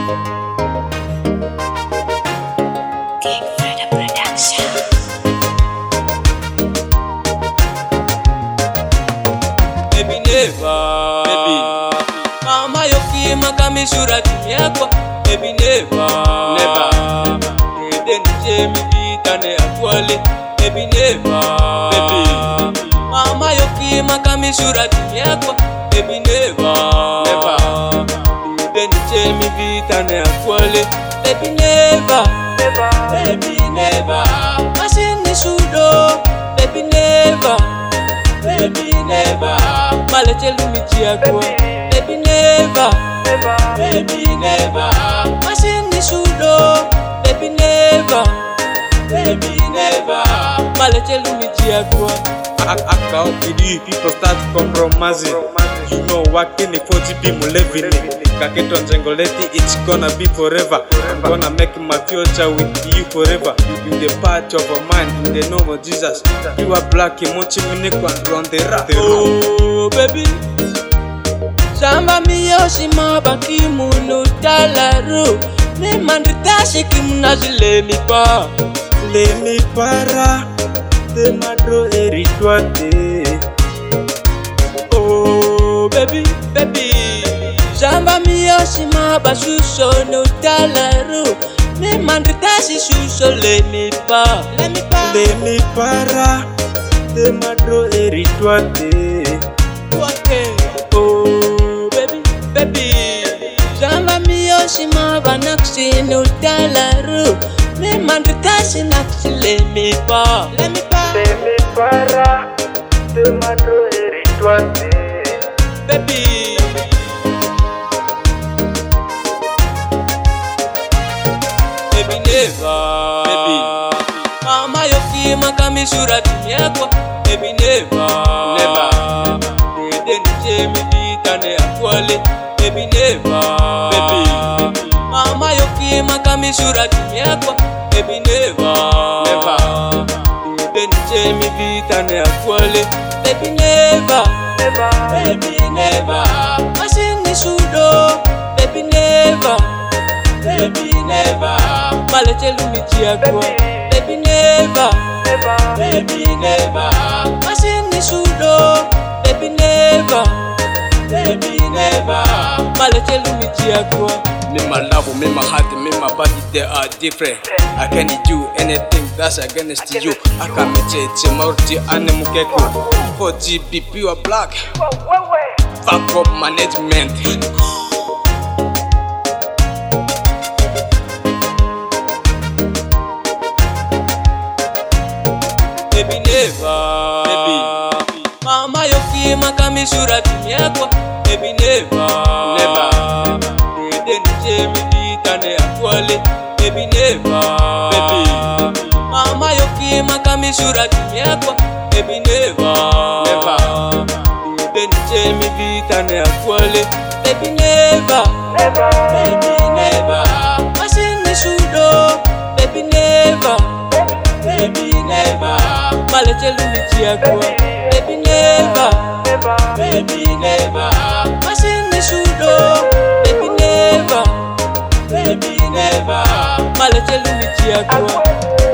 King Freda Production. Baby never, baby. Mama yoki makamishura kimyakwa. Baby never, never. Eden jemi bitane akwale. Baby never, baby. Mama yoki makamishura kimyakwa. Baby never, never. Eden jemi bitane akwale. Baby never, never. Baby never. Mashini sudo. Baby never. Baby never, maleche lumiji yako. Baby never, baby never, mashini sudo. Baby never, maleche lumiji yako. Aka opidi people start compromising. You know working the 40 people living it. Kaketo njengoleti, it's gonna be forever. I'm gonna make my future with you forever. In the part of a man, in the name of Jesus. You are black, mochi minekwa rondera. Oh baby, samba miyoshi mabaki munu talaru. Ne manditashi kimnazile mipa. Le mi para, te madro erituate. Oh baby, baby. Samba miyoshi mabashusho no talaru. Ne manditashi shusho le mipa. Le mi para, te madro erituate. Oh baby, baby. Samba miyoshi mabanaksi no talaru. Ne manditashi naksi le mipa. Le mi para, te madro erituate. Baby. Baby never, baby. Mama yoki makamishura kimyakwa. Baby never, never. Eden jemi bitane akwale. Baby never, baby. Mama yoki makamishura kimyakwa. Baby never, never. Eden jemi bitane akwale. Baby never, baby never. Mashini sudo. Baby never, maleche lumiji yako. Baby never, mashini sudo. Baby never, maleche lumiji yako. Me my love, me my heart, me my body, they are different. I can't do anything that's against you. I can't meet Marty and Mukeko. 4GB pure black. Fuck up management. Baby never, baby. Mama yoki makamishura kimyakwa. Baby never, never. Eden jemi bitane akwale. Baby never, baby. Mama yoki makamishura kimyakwa. Baby never, never. Eden jemi bitane akwale. Baby never, mashini sudo. Baby never, maleche lumiji yako. Baby never, mashini sudo. Baby never, maleche lumiji yako.